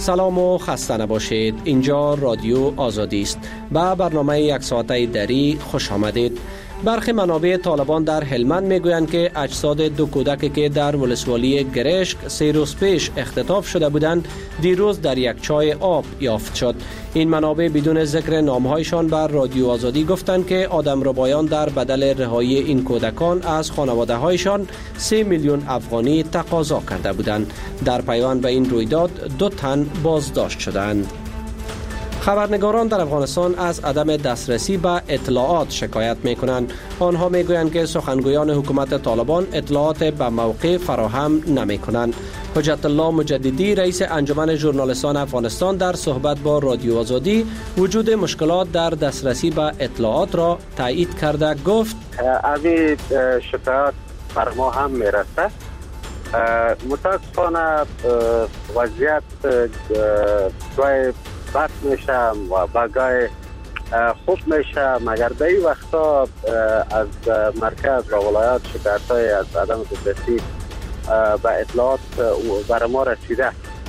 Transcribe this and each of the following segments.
سلام و خسته نباشید. اینجا رادیو آزادی است. با برنامه یک ساعته دری خوش آمدید. برخی منابع طالبان در هلمند میگویند که اجساد دو کودکی که در ولسوالی گرشک 3 روز پیش اختطاف شده بودند دیروز در یک چای آب یافت شد. این منابع بدون ذکر نامهایشان بر رادیو آزادی گفتند که آدمربایان در بدل رهایی این کودکان از خانواده هایشان 3 میلیون افغانی تقاضا کرده بودند. در پیوند به این رویداد 2 تن بازداشت شدند. خبرنگاران در افغانستان از عدم دسترسی به اطلاعات شکایت می‌کنند. آنها می‌گویند که سخنگویان حکومت طالبان اطلاعات به موقع فراهم نمی‌کنند. حجت الله مجددی رئیس انجمن ژورنالیستان افغانستان در صحبت با رادیو آزادی وجود مشکلات در دسترسی به اطلاعات را تایید کرده گفت این شکایات بر ما هم می‌رسد. متاسفانه وضعیت گاهی بد میشه و بگاه خوب میشه، مگر در این وقتا از مرکز و ولایات شکایت های از عدم دسترسی به اطلاعات بر ما رسیده.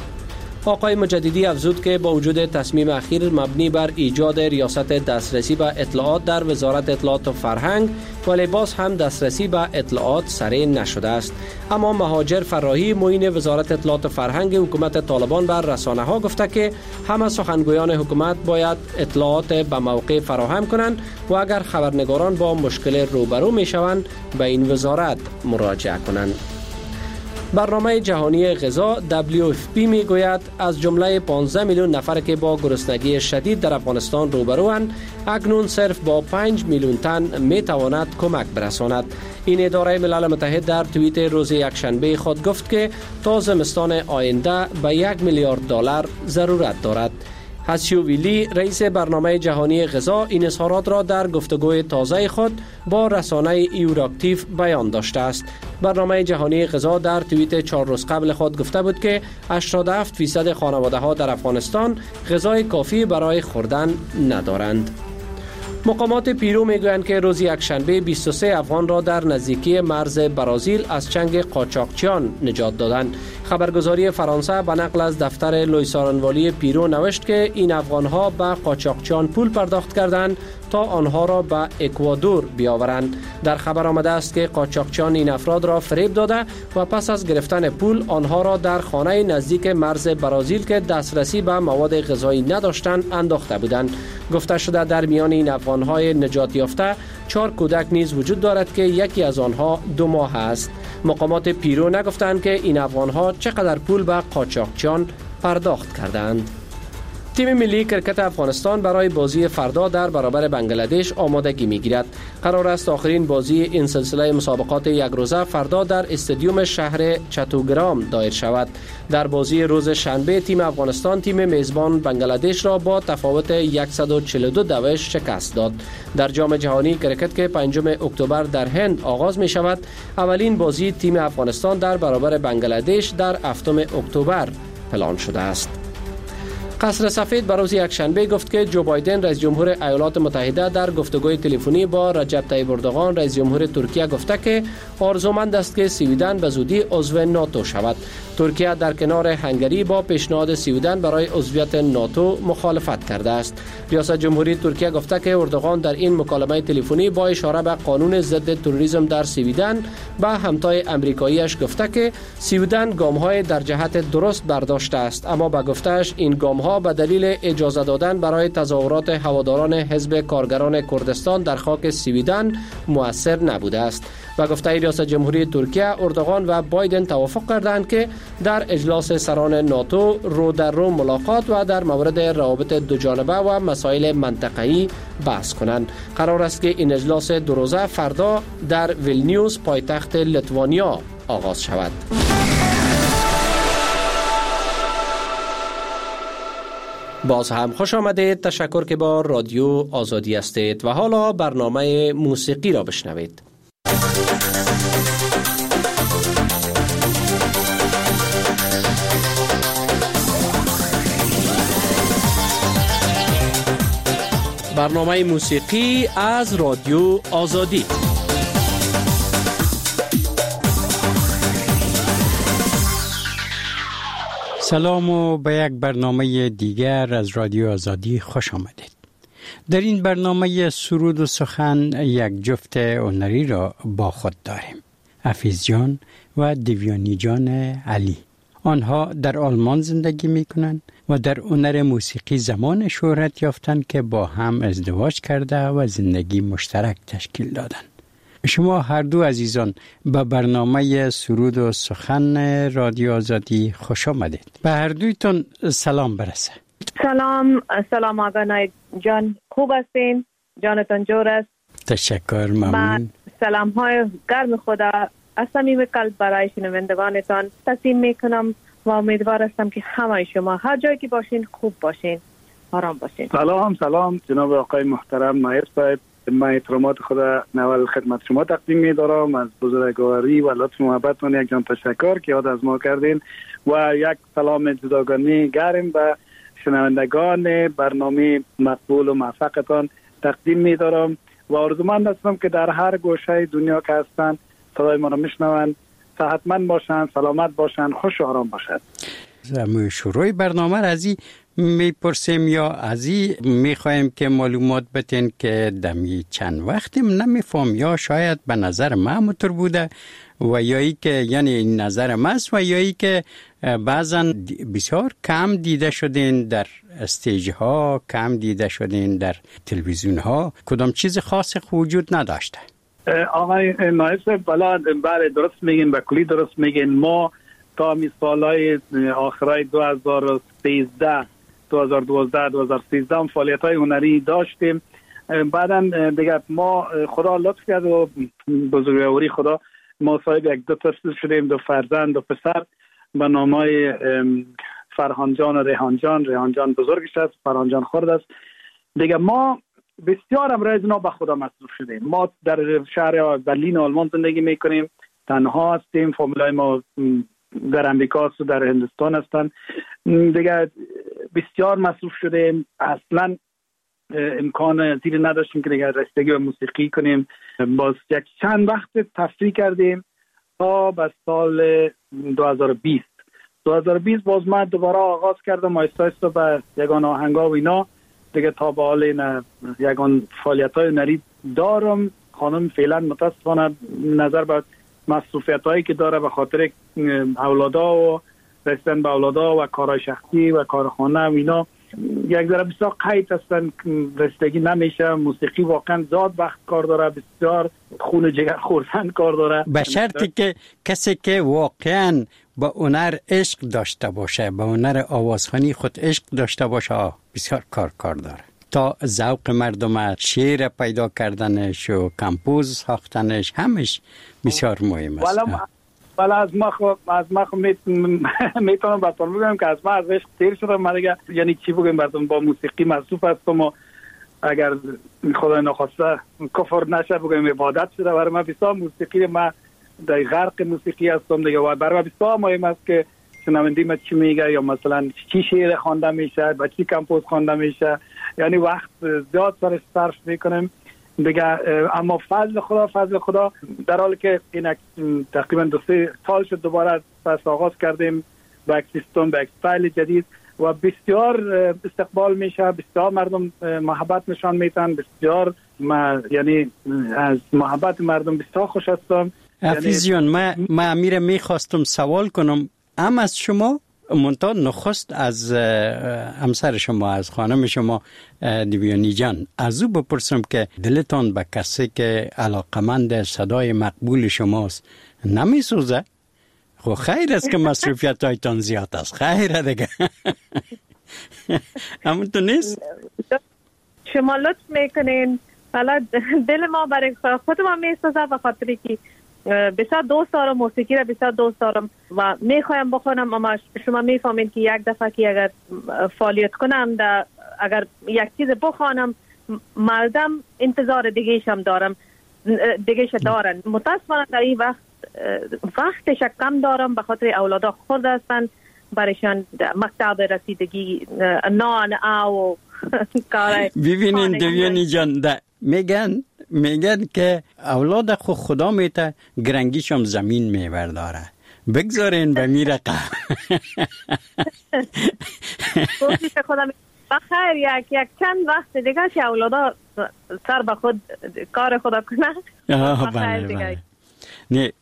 آقای مجددی افزود که با وجود تصمیم اخیر مبنی بر ایجاد ریاست دسترسی به اطلاعات در وزارت اطلاعات و فرهنگ، ولی باز هم دسترسی به اطلاعات سریع نشده است. اما مهاجر فراهی معین وزارت اطلاعات و فرهنگ حکومت طالبان بر رسانه ها گفته که همه سخنگویان حکومت باید اطلاعات به موقع فراهم کنند و اگر خبرنگاران با مشکل روبرو می شوند به این وزارت مراجعه کنند. برنامه جهانی غذا WFP میگوید از جمله 15 میلیون نفر که با گرسنگی شدید در افغانستان روبروند، اکنون صرف با 5 میلیون تن میتواند کمک برساند. این اداره ملل متحد در توییت روز یکشنبه خود گفت که تا زمستان آینده به 1 میلیارد دلار ضرورت دارد. هسیو ویلی رئیس برنامه جهانی غذا این اظهارات را در گفتگوی تازه خود با رسانه ایوراکتیو بیان داشته است. برنامه جهانی غذا در توییت 4 روز قبل خود گفته بود که 87% خانواده ها در افغانستان غذای کافی برای خوردن ندارند. مقامات پیرو میگویند که روز یکشنبه 23 افغان را در نزدیکی مرز برزیل از چنگ قاچاقچیان نجات دادند. خبرگزاری فرانسه به نقل از دفتر لویسارنوالی پیرو نوشت که این افغان‌ها به قاچاقچیان پول پرداخت کردند تا آنها را به اکوادور بیاورند. در خبر آمده است که قاچاقچیان این افراد را فریب داده و پس از گرفتن پول آنها را در خانه نزدیک مرز برزیل که دسترسی به مواد غذایی نداشتند انداخته بودند. گفته شده در میان این افغان‌های نجات یافته 4 کودک نیز وجود دارد که یکی از آنها 2 ماه است. مقامات پیرو نگفتند که این افغان‌ها چقدر پول به قاچاقچیان پرداخت کردند. تیم ملی کرکت افغانستان برای بازی فردا در برابر بنگلادش آمادگی می‌گیرد. قرار است آخرین بازی این سلسله مسابقات یک روزه فردا در استادیوم شهر چتوگرام دایر شود. در بازی روز شنبه تیم افغانستان تیم میزبان بنگلادش را با تفاوت 142 دوش شکست داد. در جام جهانی کرکت که 5 اکتبر در هند آغاز می شود، اولین بازی تیم افغانستان در برابر بنگلادش در 7 اکتبر پلان شده است. قصر سفید بر روز یکشنبه گفت که جو بایدن رئیس جمهور ایالات متحده در گفتگوی تلفنی با رجب طیب اردوغان رئیس جمهور ترکیه گفته که آرزومند است که سویدن به زودی عضو ناتو شود. ترکیه در کنار هنگری با پیشنهاد سویدن برای عضویت ناتو مخالفت کرده است. ریاست جمهوری ترکیه گفته که اردوغان در این مکالمه تلفنی با اشاره به قانون ضد تروریسم در سویدن به همتای آمریکاییش گفته که سویدن گام‌های در جهت درست برداشته است، اما به گفته‌اش این گام‌ها به دلیل اجازه دادن برای تظاهرات هواداران حزب کارگران کردستان در خاک سویدن مؤثر نبوده است. و گفته ریاست جمهوری ترکیه اردوغان و بایدن توافق کردند که در اجلاس سران ناتو رو در رو ملاقات و در مورد روابط دوجانبه و مسائل منطقه‌ای بحث کنند. قرار است که این اجلاس 2 روزه فردا در ویلنیوس پایتخت لیتوانیا آغاز شود. باز هم خوش آمدید. تشکر که با رادیو آزادی هستید و حالا برنامه موسیقی را بشنوید. برنامه موسیقی از رادیو آزادی. سلام و به یک برنامه دیگر از رادیو آزادی خوش آمدید. در این برنامه سرود و سخن یک جفت هنری را با خود داریم. حفیظ جان و دیویانی جان علی. آنها در آلمان زندگی می کنند و در هنر موسیقی زمان شهرت یافتند که با هم ازدواج کرده و زندگی مشترک تشکیل دادند. شما هر دو عزیزان به برنامه سرود و سخن رادیو آزادی خوش آمدید. به هر دویتون سلام برسه. سلام آقا نایب جان، خوب هستین؟ جانتان جور است؟ تشکر، ممنون. سلام های گرم خدا از صمیم قلب برای شنوندگانتان تقدیم میکنم و امیدوار هستم که همه شما هر جایی که باشین خوب باشین، آرام باشین. سلام جناب آقای محترم نایب صاحب، من احترامات خدا نوال خدمت شما تقدیم می‌دارم. از بزرگواری و لطف محبتتون یک جان تشکر که یاد از ما کردین و یک سلام جداگانه گرم به شنوندگان برنامه مقبول و موفقتان تقدیم می‌دارم و آرزومند هستم که در هر گوشه دنیا که هستند صدای ما را میشنوند، صحتمند باشند، سلامت باشند، خوش و آرام باشند. شروع برنامه را از این میپرسیم یا از این میخوایم که معلومات بتین که دمی چند وقتی نمیفهم یا شاید به نظر من همونطور بوده و یا ای که یعنی نظر من است و یا ای که بعضا بسیار کم دیده شدین در استیج ها، کم دیده شدین در تلویزیون ها، کدام چیز خاص وجود نداشته. آقای نایب صاحب بله درست میگین، به کلی درست میگین. ما تا سالهای آخرای 2013 2012 2013 فعالیت‌های هنری داشتیم. بعداً دیگه ما خدا لطف کرد و بزرگواری خدا ما صاحب یک دو طفل شدیم، دو فرزند، دو پسر به نامای فرهان جان و ریحان جان بزرگش است، فرهان جان خرد است. دیگه ما بسیار امروز اینا به خدا مصروف شدیم. ما در شهر برلین آلمان زندگی میکنیم، تنها هستیم، فامیلای ما در امریکا و در هندوستان هستن. دیگه بسیار مصروف شدیم، اصلا امکان زیر نداشتیم که دیگه رسیدگی به موسیقی کنیم. باز یک چند وقت تفریح کردیم تا به سال 2020 باز من دوباره آغاز کردم آیستا به یگان آهنگا و اینا دیگه. تا به حال این یگان فعالیت‌های هنری دارم. خانم فعلا متاسفانه نظر به مصروفیت‌هایی که داره به خاطر اولادا و رسیدن به اولادا و کارهای شخصی و کارخانه و اینا یک ذره بسیار قید هستن، رسیدگی نمیشه. موسیقی واقعا زاد وقت کار داره، بسیار خون جگر خوردن کار داره، به شرطی که کسی که واقعا با هنر عشق داشته باشه، با هنر آوازخوانی خود عشق داشته باشه، بسیار کار داره. تا ذوق مردم، شعر پیدا کردنش و کمپوز ساختنش همش بسیار مهم است. ولی از ما میتونم براتون بگم که از ما از عشق تیر شدم. من دیگه یعنی چی بگم براتون، با موسیقی مصروف هستم و اگر خدای نخواسته کفر نشه بگم عبادت شده برای من. بسیار موسیقی ما در غرق موسیقی هستم دیگه و برای من بسیار مهم است که شنونده ما چی میگه یا مثلا چی شعر خوانده میشه، با چی کمپوز خوانده میشه. یعنی وقت زیاد سرش صرف میکنم دیگه. اما فضل خدا در حالی که این تقریبا 2-3 سال شد دوباره پس آغاز کردیم با یک سیستم، با یک استایل جدید و بسیار استقبال میشه، بسیار مردم محبت نشان میدن، بسیار یعنی از محبت مردم بسیار خوش هستم. حفیظ جان، من امیر میخواستم سوال کنم از شما منتها نخست از همسر شما، از خانم شما دیویانی جان، از او بپرسم که دلتان به کسی که علاقمند صدای مقبول شماست نمیسوزه؟ خب خیر است که مصروفیت هایتان زیاد است، خیره دیگه. همونطور نیست؟ شما لطف میکنین، حالا دل ما برای خود ما میسوزه به خاطری که بسیار دوست دارم موسیقی را، بسیار دوست دارم و میخوایم بخونم. اما شما میفهمین که یک دفعه که اگر فعالیت کنم اگر یک چیز بخوانم مردم انتظار دیگه‌اش هم دارن. متاسفانه در این وقتش کم دارم به خاطر اولادا خرد هستن، برایشان مکتب رسیدگی نان او کار. ببینین دیویانی جان، میگن که اولاد خدا میته گرنگیشم زمین میبرداره بگذارین به می رقم. کوشش خودم بخیر یک چند وقت دیگه که اولادا سر به خود کار خدا کنه. بله. نه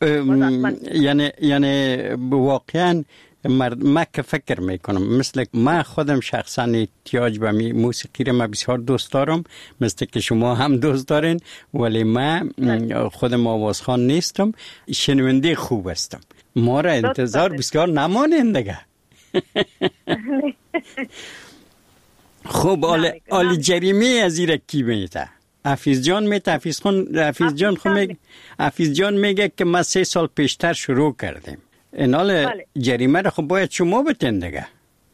یعنی واقعا من که فکر میکنم مثل من خودم شخصا احتیاج به موسیقی رو من بسیار دوست دارم، مثل که شما هم دوست دارین، ولی من خودم آوازخوان نیستم، شنونده خوب هستم. ما را انتظار بسیار نمانین دیگه. خب آل جریمه از ایره کی میته؟ حفیظ جان میته. حفیظ جان میگه که ما 3 سال پیشتر شروع کردیم. اینال جریمه را خب باید شما بتین دیگه.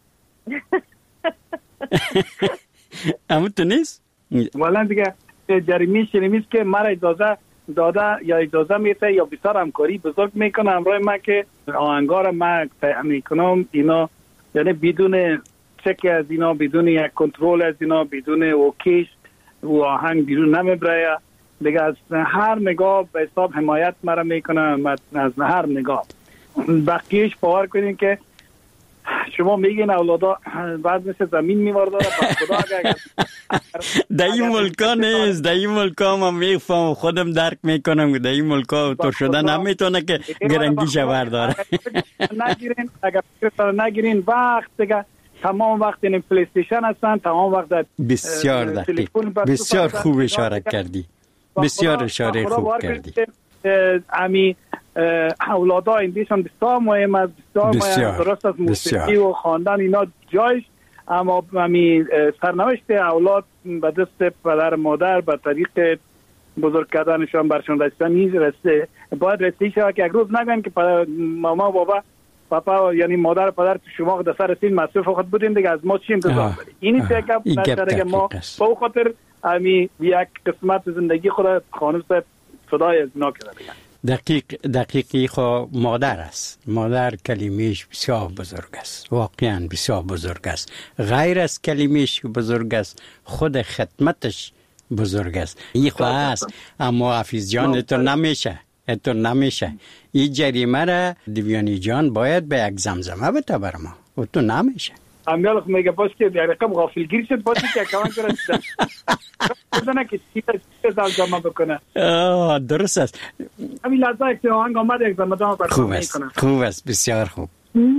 اما تو نیست؟ والا دیگه جریمه که مرا اجازه داده یا اجازه میته یا بسیار همکاری بزرگ میکنه همراه من که آهنگار من میکنم اینا، یعنی بدون چک از اینا، بدون یک کنترل از اینا، بدون اوکیش و آهنگ بیرون نمیبره دیگه. از هر نگاه به حساب حمایت مرا میکنه، از هر نگاه. بقیهش باور کنین که شما میگین اولادا بعد مثل زمین میورداره خدا اگر در این ملکا نیست، در این ملکا من میفهم خودم درک میکنم، در این ملکا تو شده نمیتونه که گرنگیش برداره. نگیرین اگر فکر نگیرین وقت دیگه تمام وقت این پلی استیشن هستن، تمام وقت بسیار دقیق، بسیار خوب اشاره کردی، بسیار اشاره خوب کردی. امی اولادا ایندیشان بسیار مهم است، بسیار درست از موسیقی و خواندن اینا جایش، اما امی سرنوشت اولاد به دست پدر مادر به طریق بزرگ کردنشان برشان رسیدن نیز رسه باید رسیده شود که یک روز نگن که ماما بابا پاپا یعنی مادر پدر تو شما در سر سین مصروف خود بودین دیگه از ما چی انتظار دارید؟ اینی که ما با خاطر امی یک قسمت زندگی خود خانم صاحب صدای از اینا کرده دیگه. دقیقی خو مادر است. مادر کلمهش بسیار بزرگ است، واقعا بسیار بزرگ است. غیر از کلمهش بزرگ است، خود خدمتش بزرگ است. این خو است. اما حفیظ جان تو نمیشه. این جریمه را دیویانی جان باید به یک زمزمه بده بر ما و تو نمیشه. امیال خو میگه باش که در رقم غافلگیر شد باشه که اکوان کرد بزنه که چیز زمزمه بکنه. درست است. همین لحظه که آهنگ آمد یک زمزمه برکنه میکنه. خوب است بسیار خوب.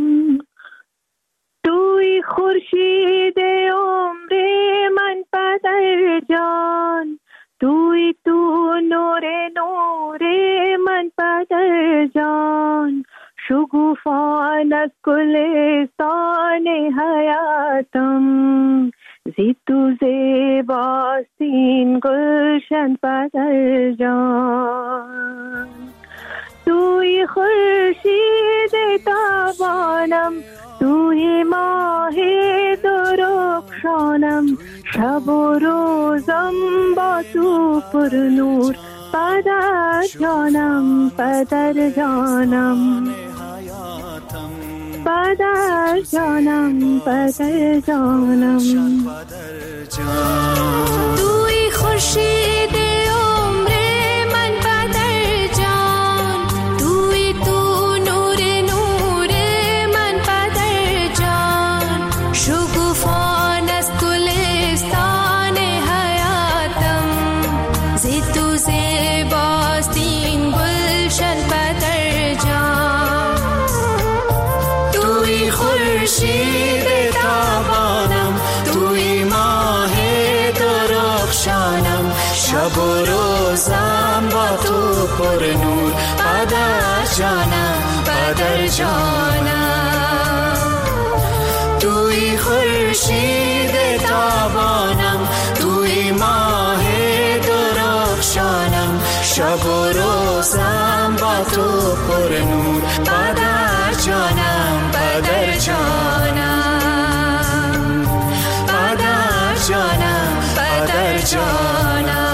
توی خورشید عمر من پدر جان، توی تو نور من پدر جان، شگوفان از گلستان حیاتم، زی تو زیباستین گلشن پدر جان. توی خورشید تابانم، توی ماه درخشانم، شب و روزم با تو پر نور پدر جانم، پدر جانم، پدر جانم، پدر جانم. توی خورشید عمر من پدر جان، توی تو نور من پدر جان، شگوفان از گلستان حیاتم، زی تو زیباستین گلشن پدر جان. توی خورشید تابانم، توی ماه درخشانم، شب و روزم با تو پر نور پدر جانم، پدر جانم. توی خورشید تابانم، توی ماه درخشانم، شب و روزم با تو پر نور پدر جانم، پدر جانم، پدر جانم، پدر جانم.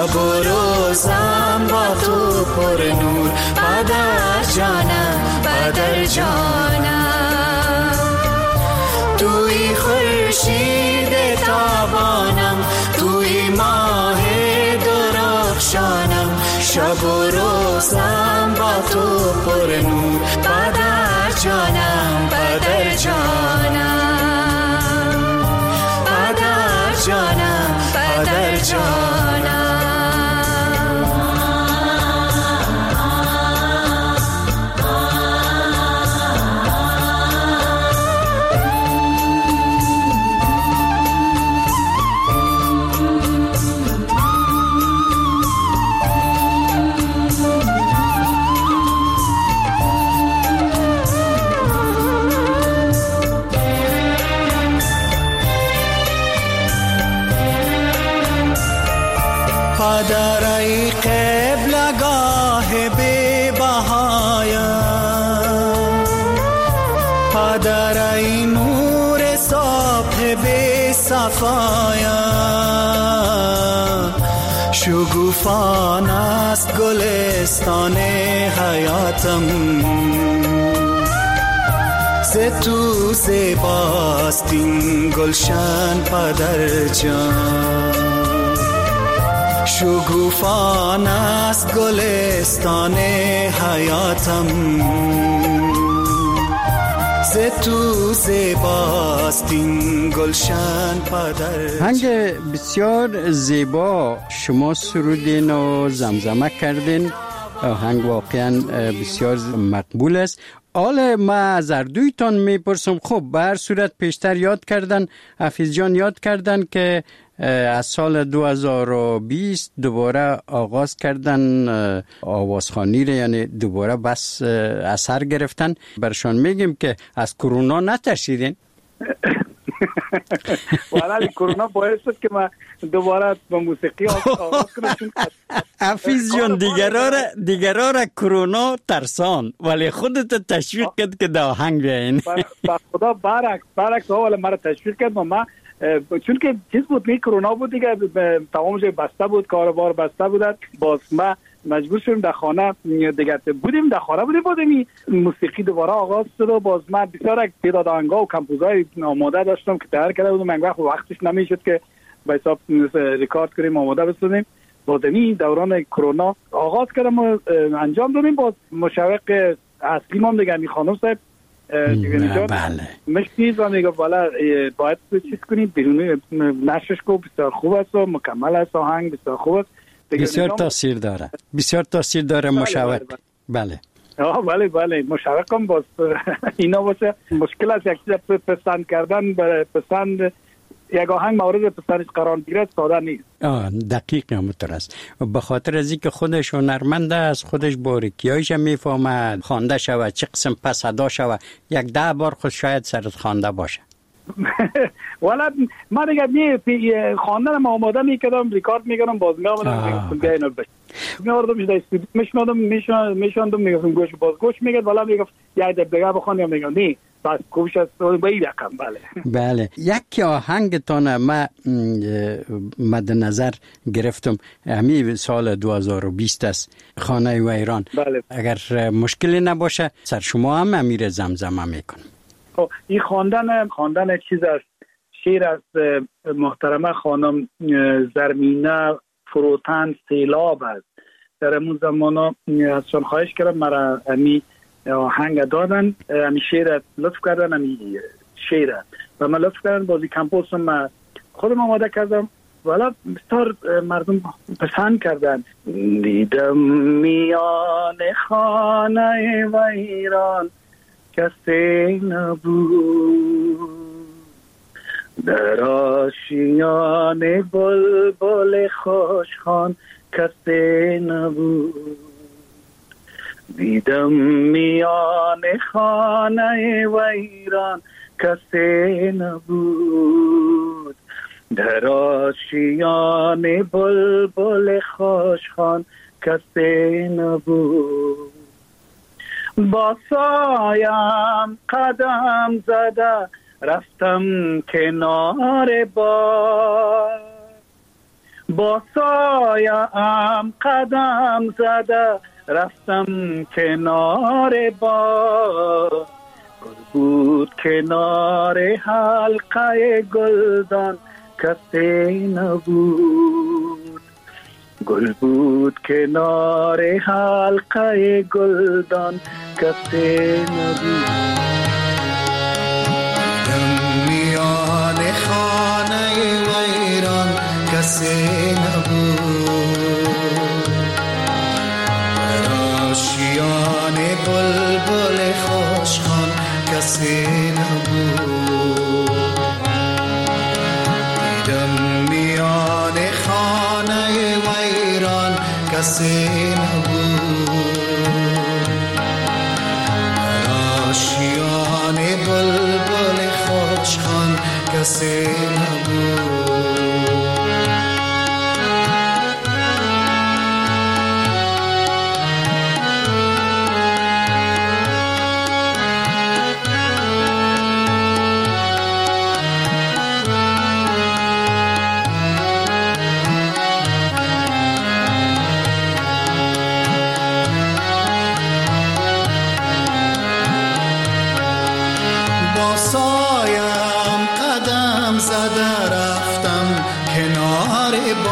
شب و روزم با تو پر نور پدر جانم پدر جانم توی خورشید تابانم توی ماه درخشانم شب و روزم با تو پر نور پدر جانم پدر جانم پدر جانم پدر جانم پدر ای قبلگاه بی بهایم پدر ای نور صبح صفایم شگوفان است گلستان حیاتم ز تو زیباست این گلشن پدر جان شگوفان است گلستان حیاتم ز تو زیباست این گلشن پدر. هنگ بسیار زیبا شما سرودین و زمزمه کردین، هنگ واقعا بسیار مقبول است. حالا ما از اردویتان میپرسم، خب به هر صورت پیشتر یاد کردن، حفیظ جان یاد کردن که از سال 2020 دوباره آغاز کردن آوازخوانی رو، یعنی دوباره بس اثر گرفتن. برشان میگیم که از کرونا نترسیدین؟ ولی کرونا باعث شد که ما دوباره با موسیقی آغاز کنیم. حفیظ جان دیگرها را کرونا ترسان، ولی خودت تشویق کرد که دا آهنگ بیاین. با خدا برعکس ولی مرا تشویق کرد. ما چون که چیز بود، می کرونا بود دیگه، تمام جای بسته بود، کاروبار بسته بود، باز ما مجبور شدیم در خانه دیگه بودیم، در خانه بودیم. موسیقی دوباره آغاز شد و باز من بسیار تعداد آهنگا و کمپوزای آماده داشتم که تیار کرده بودم. من وقتش نمیشد که به حساب ریکارد کنیم آماده بسازیم. باز این دوران کرونا آغاز کردم و انجام دادیم. باز مشوق اصلی ما دیگه می خانم صاحب بله مشکیز و میگه والا باید چیز کنید بیرونی نشش کو، بسیار خوب است و مکمل است، آهنگ بسیار خوب است، بسیار تاثیر داره مشوق. بله بله مشوقم باز اینا باشه. مشکل است یک چیز پسند کردن، برای پسند یک آهنگ مورد پسندش قرار بگیره ساده نیست. دقیق همونطور است. به خاطر از اینکه خودش هنرمند است، خودش باریکیایش میفهمد، خوانده شود چه قسم پس ادا شود، 10 بار خود شاید سرت خوانده باشه. والا من دیگه خواندن ما آماده میکردم، ریکارد میکردم، باز میامدم بیاین بشه میاردم در استودیو میشوندم میگفتم گوش میگرد، والا میگفت یک دقیقه بخوان، یا میگم نه بس کوشش است با این رقم. بله یک آهنگتان ما مد نظر گرفتم، همین سال 2020 است، خانه و ایران. بله. اگر مشکلی نباشه سر شما هم امیر زمزمه میکنم. این خواندن چیز است، شعر از محترمه خانم زرمینه فروتن سیلاب است. در امون زمانا ازشان خواهش کردم مرا امی آهنگ دادن، امی شعر لطف کردن، امی شعر و من لطف کردن، بازی کمپوزم من خودم آماده کردم، والا بسیار مردم پسند کردن. دیدم میان خانه و ایران کسی نبود، در آشیان بلبل خوشخوان کسی نبود. دیدم میان خانه و ایران کسی نبود، در آشیان بلبل خوشخوان کسی نبود. با سایم قدم زده رفتم کنار بار، با سایم قدم زده رفتم کنار با. گل بود کنار حلقه گلدان کسی نبود. گل بود کنار حلقه گلدان کسی نبود. میان خانه ویران کسی نبود. آشیان بلبل خوشخوان کسی نبود. دیدم میان خانه ویران کسی نبود. آشیان بلبل خوشخوان کسی نبود. سایم قدم زده رفتم کنار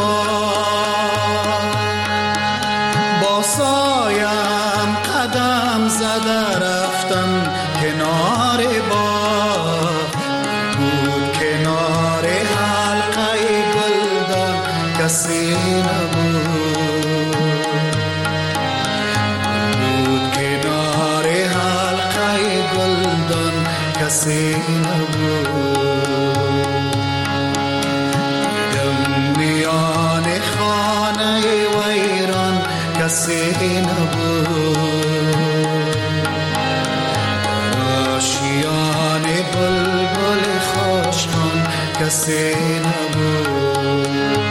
باد. با سایم قدم زده رفتم کنار باد. بود کنار حلقه گلدان کسی نبود. بود کنار حلقه گلدان کسی نبود. دیدم میان خانه ویران کسی نبود. آشیان بلبل خوشخوان کسی نبود.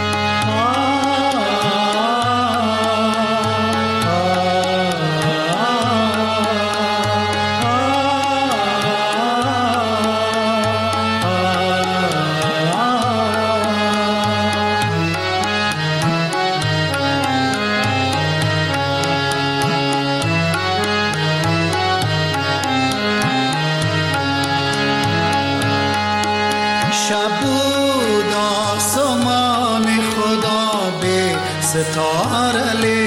شبود آسمان خدا به ستاره لی.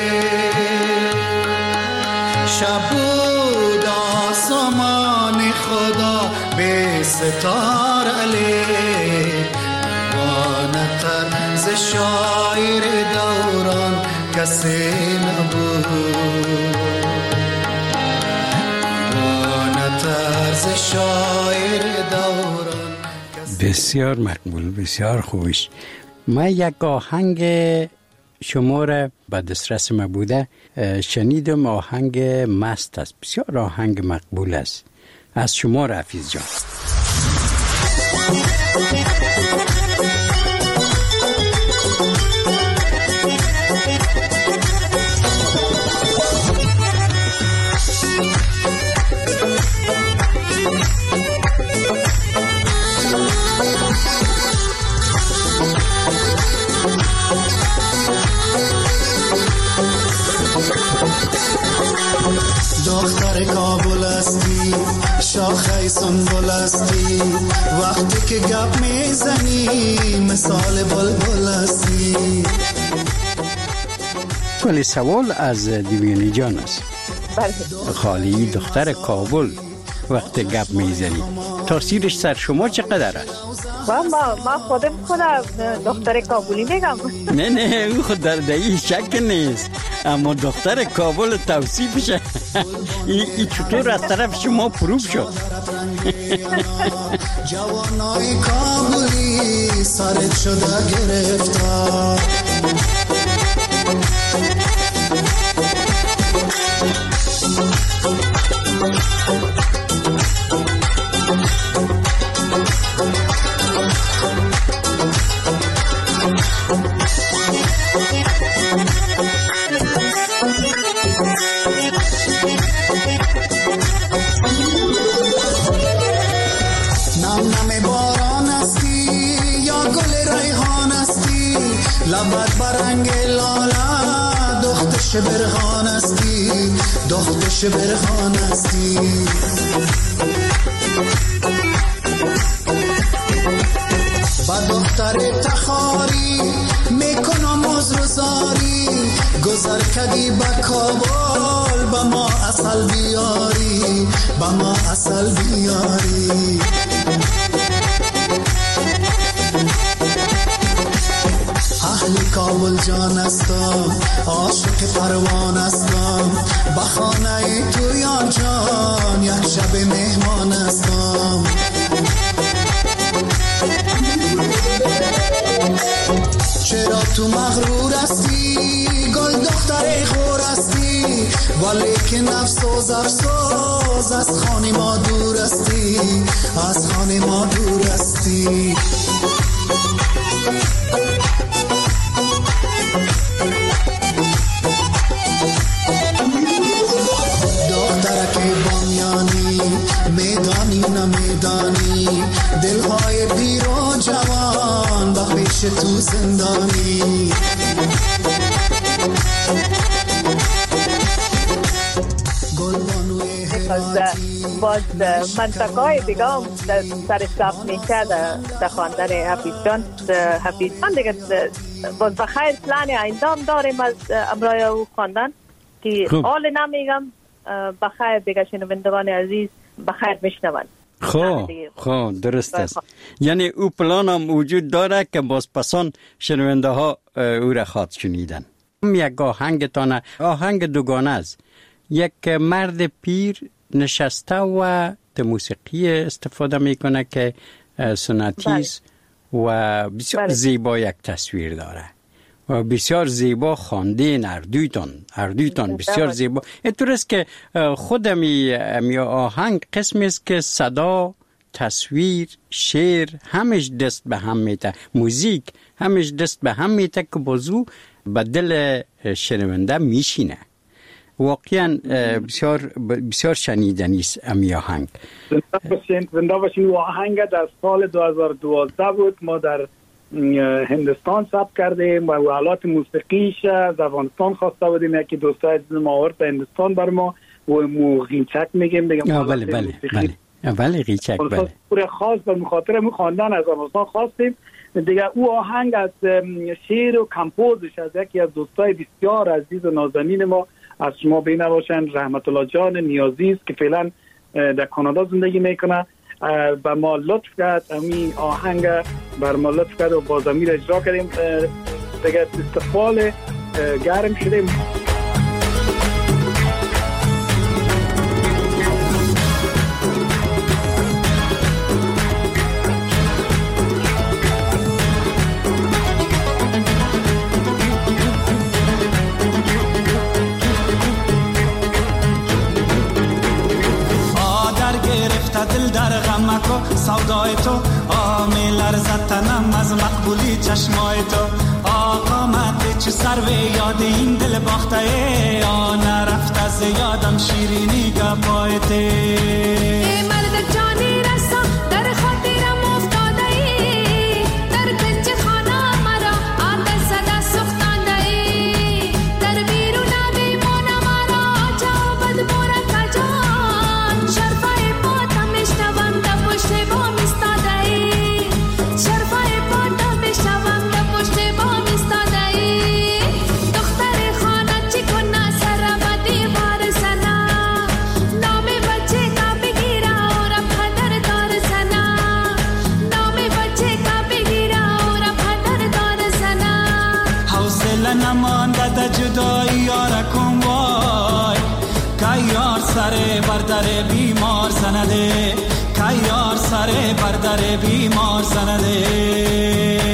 شبود آسمان خدا به ستاره لی. دیوانه‌تر ز شاعر دوران کسی نبود. دیوانه‌تر ز شاعر دوران. بسیار مقبول، بسیار خوش. من یک آهنگ شما را به دسترس ما بوده شنیدم. آهنگ مست است، بسیار آهنگ مقبول است. از شما حافظ جان. دختر کابل هستی، شاخه سنبل هستی، وقتی که گپ میزنی مثال بلبل هستی. ولی سوال از دیوانی جان است. بله. خالی دختر کابل وقتی گپ میزنی تاثیرش سر شما چقدر است؟ ما خودم دختر کابلی میگم. نه او خود در دهی شک نیست، اما دختر کابل توصیفش این چطور از طرف شما پروف شد؟ جوانای کابلی سرت شده گرفتار. لبت برنگ لاله دختش برهان استی دختش برهان استی با دختر تخاری میکنم عذرزاری گذر کدی با کابل با ما اصل بیاری با ما اصل بیاری اهل کابل جان استم عاشق پروان استم با خانه تو یا جان یک شب مهمان استم چرا تو مغرور استی گل دختر غور استی ولی که نفس و زرسوز از خانه ما دور استی از خانه ما دور استی دخترک بامیانی میدانی نمیدانی دلهای پیر و جوان با پیش تو زندانی باز منطقه های دیگه هم سر صاف میشه در خواندن حفیظ جان دیگه باز بخیر پلان ایندام داریم از امرای او خواندن که حال نمیگم بخیر دیگه شنوندگان عزیز بخیر میشنون. خب درست است. یعنی او پلان هم وجود داره که بازپسان شنونده ها او را خواد شنیدن. یک آهنگ دوگانه است. یک مرد پیر نشسته و موسیقی استفاده میکنه که سنتی است و بسیار زیبا یک تصویر داره و بسیار زیبا خواندین اردویتان بسیار زیبا. اینطور است که خود می آهنگ قسمی است که صدا، تصویر، شعر همش دست به هم میته، موزیک همش دست به هم میته که بازو به دل شنونده میشینه. واقعا بسیار شنیدنی است امی آهنگ. زنده باشین. و آهنگ در سال 2012 بود، ما در هندستان ثبت کردیم و حالات موسیقیش از افغانستان خواسته بودیم. یکی دوستای عزیز ما آورد به هندستان بر ما و غیچک میگیم بله غیچک پور خاص به خاطر مو خواندن از افغانستان خواستیم دیگه. او آهنگ از شعر و کمپوزش از یکی از دوستای بسیار عزیز و نازنین ما از شما بینواشن رحمت الله جان نیازی است که فعلا در کانادا زندگی میکنه و ما لطف کرد امی آهنگ بر ما لطف کرد و باز امیر اجرا کردیم دیگه. استقبال گرم شدیم. دل در غمکو سودای تو آمی لرزد تنم از مقبولی چشمای تو آقامت چه سر و یاد این دل باخته ای آن رفت از یادم شیرینی گپایته مرد جانی رسا در خاطرم افتاده ای در کنج خانه مرا آتش صدا سوختانده ای در بیرون بیمانه مرا جوابت مورد جان شرفای جدایی یارکم وای که یار سر بردر بیمار زنده که یار سر بردر بیمار زنده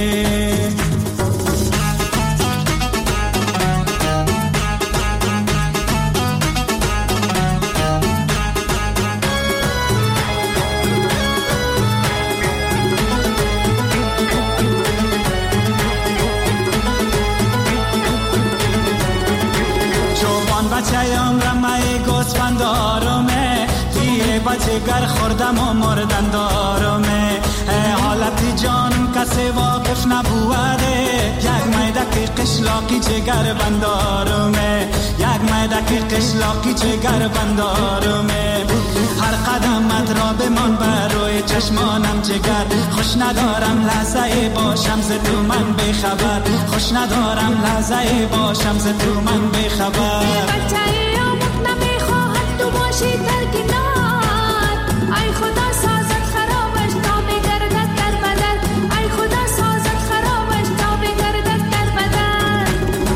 بچه ام رمه گوسفند آرامه تیر و جگر خوردم و مردن دارمه حالت جانم کسی واقف نبوده یک میدک قشلاقی جگر بندارمه یک میدک قشلاقی جگر بندارمه هر قدمت را بمان بر روی چشمانم جگر خوش ندارم لحظه باشم ز تو من بخبر خوش ندارم لحظه باشم ز تو من بخبر بچه آمد نمیخواهد تو باشی در کنار ای خدا سازت خرابش تا بگردد در بدن ای خدا سازت خرابش تا بگردد در بدن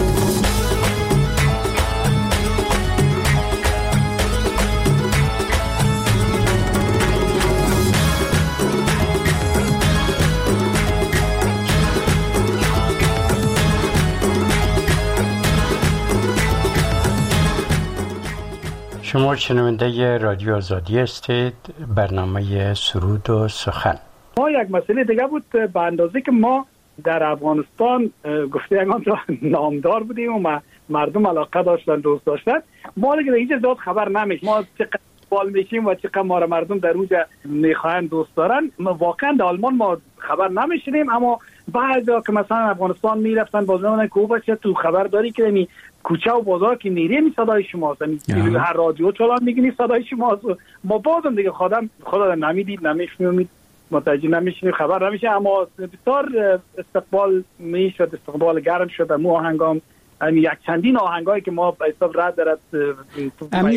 شما شنونده رادیو آزادی هستید. برنامه سرود و سخن. ما یک مسئله دیگه بود به اندازه که ما در افغانستان گفته یکان نامدار بودیم و مردم علاقه داشتن دوست داشتن ما دیگه هیچ زیاد خبر نمیشه ما چقدر بال میشیم و چقدر ما مردم در اونجا میخواین دوست دارن واقعا در آلمان ما خبر نمیشیم اما بعضیا که مثلا افغانستان میرفتن باز میگن که بچه تو خبر داری که می کوچه و بازار که میری می صدای شماست هر رادیو چالان میگنی صدای شماست ما بازم دیگه خدا نمیدید نمیشنید متوجه نمیشیم خبر نمیشه اما بسیار استقبال میشد استقبال گرم شد مو آهنگام یک چندین آهنگایی که ما به حساب رد دارد امی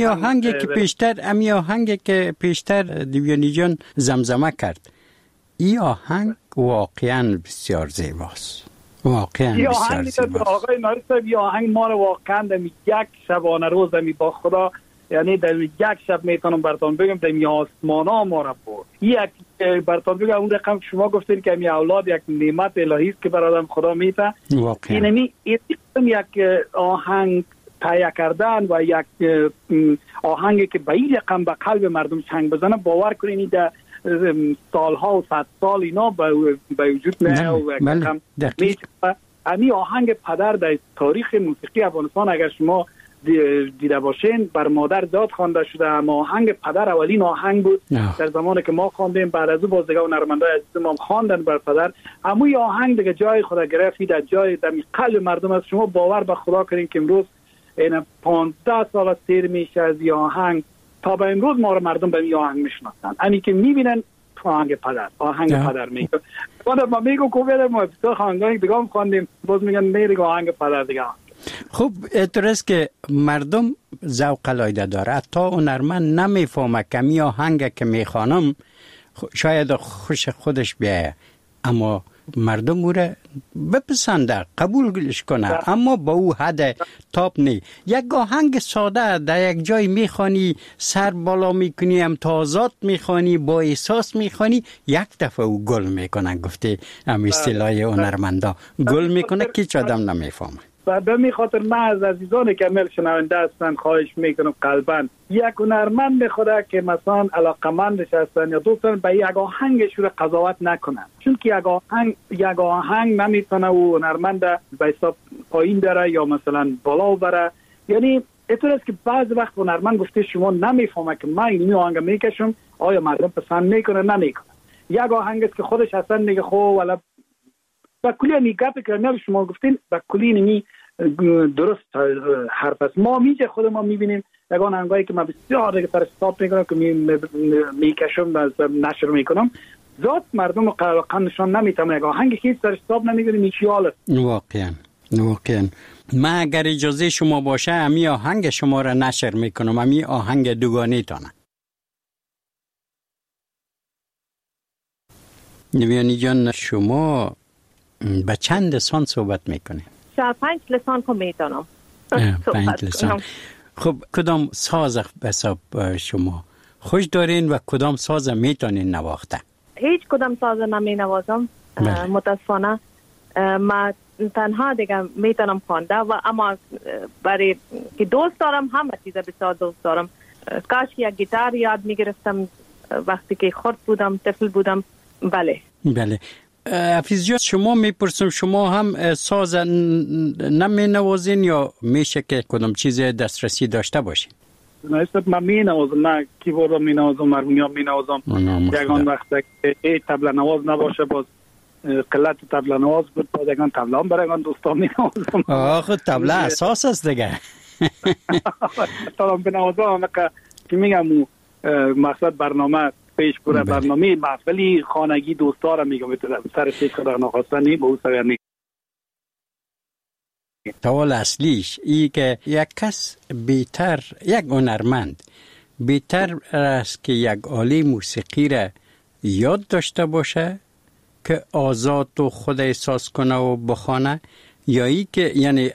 آهنگی که پیشتر دیویانی جان زمزمه کرد این آهنگ واقعا بسیار زیباست واقعا بسیار زیباست آقای ناری صاحب این آهنگ ما رو واقعا در یک شبانه روز با خدا یعنی در یک شب میتونم براتون بگم در آسمان ها ما رو برد یک براتون بگم اون رقم شما گفتین که می اولاد یک نعمت الهی است که برادم خدا میته این یک آهنگ تهیه کردن و یک آهنگی که به این رقم به قلب مردم چنگ بزنه باور کنید در سالها و صد سال اینا به وجود نه و رقم امی آهنگ پدر در تاریخ موسیقی افغانستان اگر شما دیده باشین بر مادر زاد خوانده شده اما آهنگ پدر اولین آهنگ بود در زمانی که ما خواندیم بعد از او بازیگر و نرمندای عزیز ما خواندن بر پدر اما این آهنگ دیگه جای خود گرفت در جای در قلب مردم است شما باور به خدا کنین که امروز این 15 سال از سیر میشه از این آهنگ تا به امروز ما رو مردم به این آهنگ میشناسن همین که میبینن آهنگ پدر میگه ما میگو کوبیده ما بسیار آهنگایی دیگه هم خواندیم باز میگن میگه آهنگ پدر دیگه خب اعتراض که مردم ذوق علایده داره تا هنرمند نمیفهمه که می آهنگ که میخوانم شاید خوش خودش بیایه اما مردم او را بپسنده قبولش کنه اما با او حد تاپ نی یک آهنگ ساده در یک جای میخوانی سر بالا میکنی امتازات میخوانی با احساس میخوانی یک دفعه او گل میکنه گفته ام اصطلاح هنرمندا گل میکنه که هیچ آدم نمیفهمه و به می خاطر من از عزیزان که عمل شنونده هستن خواهش میکنم قلباً یک هنرمند میخواد که مثلا علاقمندش هستن یا دوستان به یک آهنگش رو قضاوت نکنن چون که یک آهنگ نمیتونه و هنرمند به حساب پایین داره یا مثلا بالا بره یعنی اینطور است که بعض وقت هنرمند گفته شما نمیفهمه که من این آهنگ میکشم آیا مردم پسند میکنه نمیکنه یک آهنگ است که خودش اصلا میگه خب ولی با کلی نیگه که شما گفتین با کلی نمی درست حرف است ما میشه خود ما میبینیم یگان آهنگایی که من بسیار دیگه سر استاپ میکنم که میکشم نشر میکنم ذات مردم قلقا نشان نمیتونم یک آهنگی که سر استاپ نمیگیریم هیچی حال است واقعا من اگر اجازه شما باشه امی آهنگ شما را نشر میکنم امی آهنگ دوگانه تانه نویانی جان شما به چند لسان صحبت میکنه؟ 5 لسان که میتونم 5 لسان خب کدام ساز به حساب شما خوش دارین و کدام ساز میتونین نواخته؟ هیچ کدام ساز نمی نوازم متاسفانه من تنها دیگه میتونم خوانده و اما برای که دوست دارم همه چیز بسیار دوست دارم کاش یک گیتار یاد میگرفتم وقتی که خرد بودم طفل بودم بله حفیظ جان شما میپرسم شما هم ساز نمی نوازین یا میشه که کدام چیز دسترسی داشته باشین؟ نایست من می نوازم، نه کیبورد می نوازم، هارمونیوم می نوازم. یگان وقت که طبله نواز نباشه باز قلت طبله نواز بود، باز یگان طبله هم برای دوستان می نوازم. آخه طبله اساس است دیگه. طبله بنوازم که میگم مقصد برنامه پیش بره، برنامه محفلی خانگی دوستا را میگم سر فکر در نخواستنی به او سویرنی. سوال اصلیش ای که یک کس بیتر، یک هنرمند بیتر است که یک آله موسیقی را یاد داشته باشه که آزاد و خود احساس کنه و بخوانه، یا ای که یعنی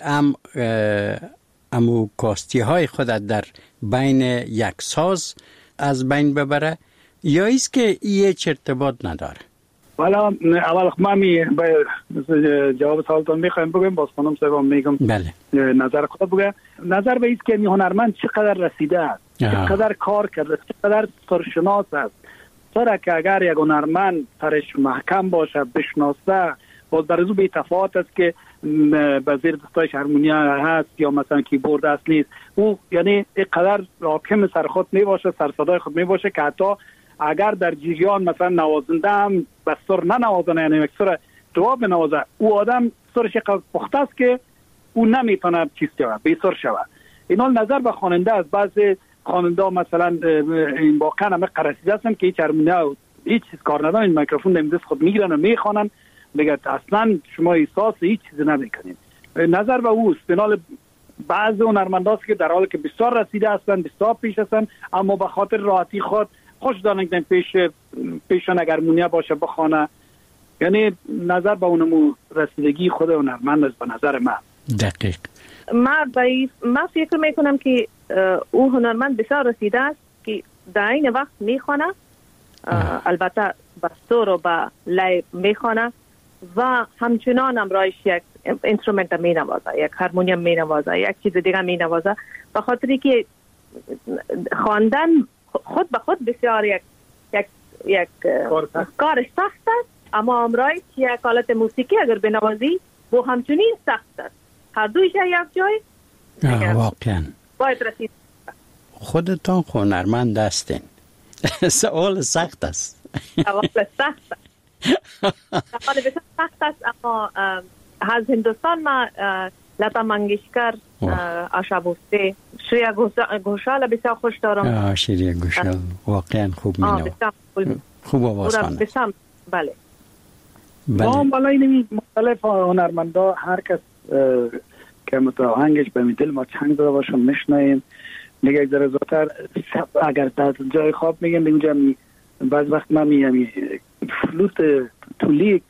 امو کاستی های خود در بین یک ساز از بین ببره، یا ایست که هیچ ارتباط نداره؟ والا اول من جواب سوالتون میخوایم بگم، باز خانم صاحب میگم بله نظر خود بگم. نظر به ایست که هنرمند چقدر رسیده است، چقدر کار کرده، چقدر سرشناس است. سر که اگر یک هنرمند سرش محکم باشه، بشناسه، باز در ازو بی تفاوت است که به زیر دستایش هارمونیا هست یا مثلا کیبورد است نیست. او یعنی اینقدر حاکم سر خود می باشه، سر صدای خود می باشه که حتی اگر در جریان مثلا نوازنده هم به سر ننوازنه، یعنی یک سر جواب بنوازه، او آدم سرش اینقدر پخته است که او نمیتونه چیز شود، بی سر شود. اینا نظر به خواننده است. بعضی خواننده مثلا این واقعا همه قرصیده هستن که هیچ هارمونیا هیچ چیز کار ندارن، این میکروفون در دست خود میگیرن و میخوانن، میگه اصلا شما احساس هیچ چیزی نمیکنید. نظر به اوست. بنال بعضی هنرمنداست که در حالی که بسیار رسیده هستن، بسیار پیش هستن، اما به خاطر راحتی خود خوش دارن که پیشان اگر هارمونیا باشه بخونه. یعنی نظر به اونمو رسیدگی خود هنرمند است به نظر من. دقیق. من فکر میکنم که او هنرمند بسیار رسیده است که در این وقت میخونه، البته با سر و با لای میخونه و همچنان هم رایش یک انسترومنت می نوازه، یک هارمونیوم می نوازه، یک چیز دیگه می نوازه، به خاطری که خواندن خود به خود بسیار یک کار سخت است، اما امرای یک آلت موسیقی اگر بنوازی با همچنین سخت است. هر دویش یک جای واقعا باید رسید. خودتان هنرمند هستین. سوال سخت است. سوال سخت است. سوال بسیار سخت است، اما از هندوستان ما لتا منگیشکر، آشا بوسته، شریا گوشال بسیار خوش دارم. شریا گوشال واقعا خوب مینوازه، خوب آواز خوانه. بله. ما بالای نمی مختلف هنرمندا هر کس که متاهنگش به دل ما چنگ داره باشه میشنیم. میگه در زودتر اگر در جای خواب میگم اینجا بعض وقت من میگم فلوت تولی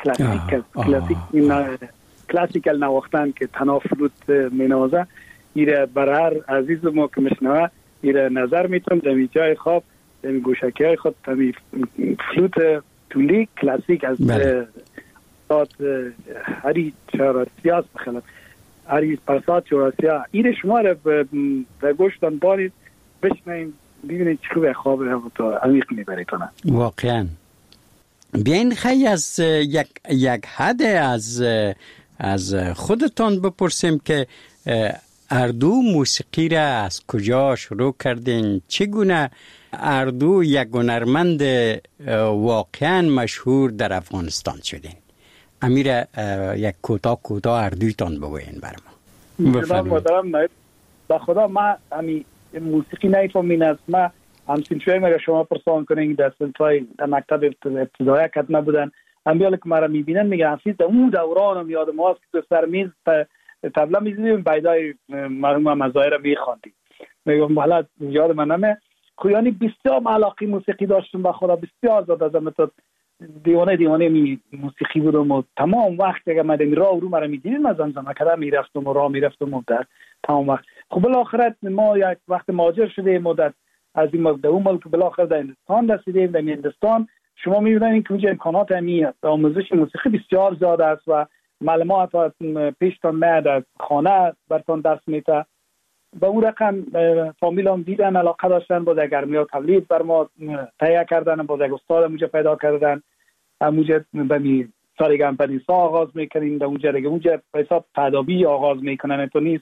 کلاسیکل نواختن که تنها فلوت مینوازه، ایره برای هر عزیز ما که میشنوه ایره نظر میتونم در جای خواب در گوشکی های خود تمی فلوت تولی کلاسیک از سات هری چهارسیاس بخلد هری پرسات چهارسیا ایره شما را به گوشتان بارید بشنیم ببینید چه خوبه خواب تو عمیق میبریتونه. واقعا بیاین خیلی از یک حد از خودتان بپرسیم که اردو موسیقی را از کجا شروع کردین؟ چگونه اردو یک هنرمند واقعا مشهور در افغانستان شدین؟ امیر یک کوتاه اردویتان بگوین بر ما. جناب محترم، با خدا ما همی موسیقی نیفهمین است. ما همسین شوی مگه شما پرسان کنین در سنتای در مکتب ابتدایی کتنه بودن، امیالی که مرا میبینن میگه حفیظ در اون دورانم یاد ماست که سر میز تبله میزدیم بیدای مرحوم مزایر میخواندیم. میگم حالا یاد من نمه خویانی بسیار علاقه موسیقی داشتم با خدا، بسیار زیاد از من دیوانه موسیقی بودم و تمام وقت که من این راه رو مرا میدیدیم از زمزمه کردن میرفتم و راه میرفتم و در تمام وقت. خب بالاخره ما یک وقت مهاجر شدیم و از این ملک اون ملک بالاخره در هندوستان رسیدیم. در هندوستان شما می‌بینید که اونجا امکانات آموزش موسیقی بسیار زیاد است و معلومات پیشتان میاد از خانه براتون درس میده. با اون رقم فامیلام دیدن علاقه داشتن، با گرمی و تولید بر ما تهیه کردن، با یک استاد اونجا پیدا کردن. اونجا به سارگام پنیسا آغاز میکنیم، در اونجا دیگه اونجا حساب تدابی آغاز میکنن. تو نیست که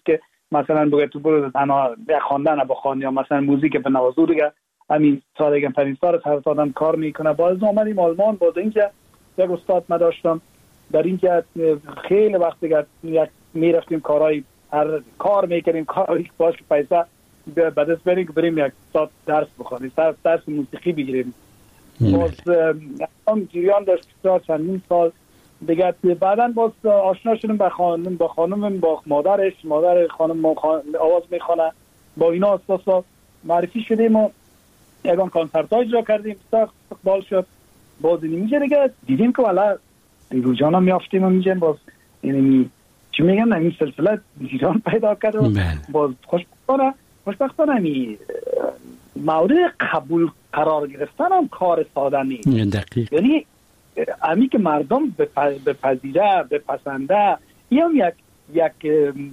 مثلا بگه تو برو تنها یک خواندن بخوان یا مثلا موزیک به نوازو دیگه همین سال دیگه پنج سال هر آدم کار میکنه. باز اومدیم آلمان، باز اینجا یک استاد ما داشتم در اینجا خیلی وقت دیگه یک میرفتیم کارهای هر کار میکنیم، کاری باش پیسه به دست بریم یک ساعت درس بخونیم، درس موسیقی بگیریم. باز هم جریان داشت چندین سال دیگه. بعدا باز آشنا شدیم با خانم با مادر خانم آواز میخونه، با اینا اساسا معرفی شدیم و یکان کنسرت ها اجرا کردیم، سخت استقبال شد. باز اینجا دیگه دیدیم که والا دیگه جانا میافتیم و میجیم باز اینی چی میگن این سلسله جریان پیدا کرد و باز خوشبختانه مورد قبول قرار گرفتن هم کار ساده نیست. یعنی امی که مردم بپذیره بپسنده این هم یک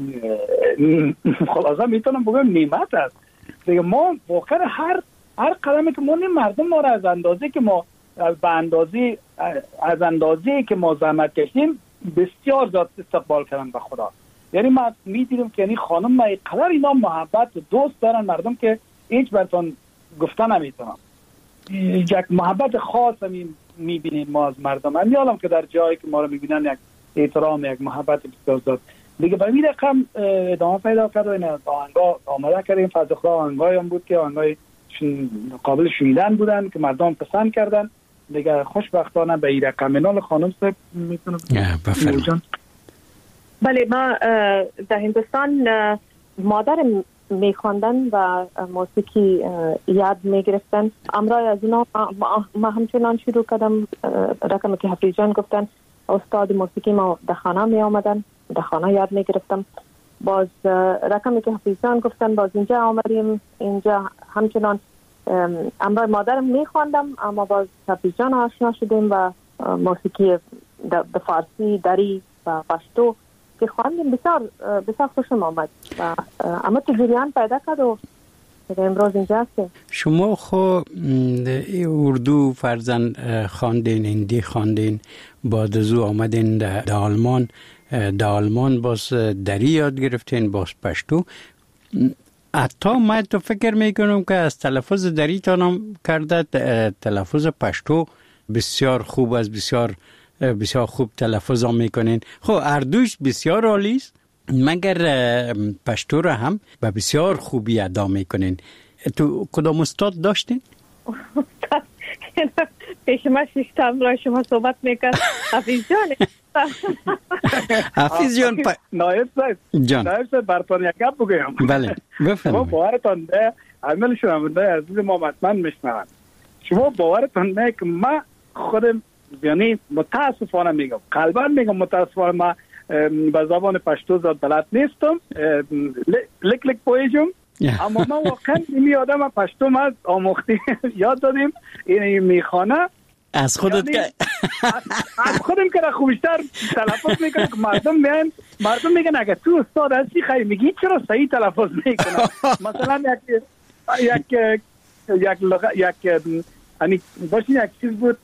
خلاصه میتونم بگم نعمت است دیگه. ما واقعا هر قدمی که ما مردم ما را از اندازه که ما زحمت کشیم بسیار زیاد استقبال کردن به خدا. یعنی ما میدیدیم که یعنی خانم ما اینقدر اینا محبت و دوست دارن مردم که هیچ براتون گفتن نمیتونم. یک محبت خاص میبینیم ما از مردم. من یادم که در جایی که ما رو میبینن یک احترام، یک محبت بسیار زیاد دیگه. به این رقم ادامه پیدا کرد و این آهنگا آماده کردیم. فضل خدا آهنگای هم بود که آهنگای قابل شنیدن بودن که مردم پسند کردن دیگه. خوشبختانه به این رقم نال خانم صاحب میتونم بفرمایید. بله، ما در هندوستان مادر میخواندن و موسیقی یاد میگرفتن. امرای از اونا ما همچنان شروع کردم. رقمی که حفیظ جان گفتن استاد موسیقی ما در خانه می آمدن، در خانه یاد میگرفتم. باز رقمی که حفیظ جان گفتن باز اینجا آمدیم، اینجا همچنان امرای مادرم میخواندم، اما باز حفیظ جان آشنا شدیم و موسیقی به فارسی، دری و پشتو که خواندیم بسیار خوشم آمد و اما تو جریان پیدا کرد و امروز اینجا هستیم. شما خو اردو فرزن خواندین، هندی خواندین، بعد از او آمدین در آلمان. در آلمان باز دری یاد گرفتین، باز پشتو. حتی من تو فکر میکنم که از تلفظ دری تانم کرده تلفظ پشتو بسیار خوب است، بسیار خوب تلفظ هم میکنین. خب اردوش بسیار عالی است، مگر پشتو را هم به بسیار خوبی ادا میکنین. تو کدام استاد داشتین؟ پیش ما شیشتم را شما صحبت میکرد حفیظ جان. حفیظ جان نایب صاحب براتون یک گپ بگم. بله بفرمایید. شما باورتان ده عمل شنونده عزیز ما مطمئن میشنوند. شما باورتان ده که ما خودم یعنی متاسفانه میگم، قلبا میگم متاسفانه ما به زبان پشتو زیاد بلد نیستم، لک پویجم. اما ما واقعا این آدم پشتو ما آموختی یاد دادیم این میخوانه از خودت که از خودم که خوبشتر تلفظ میکنه که مردم میگن اگه تو استاد هستی خیلی میگی چرا صحیح تلفظ میکنه. مثلا یک چیز بود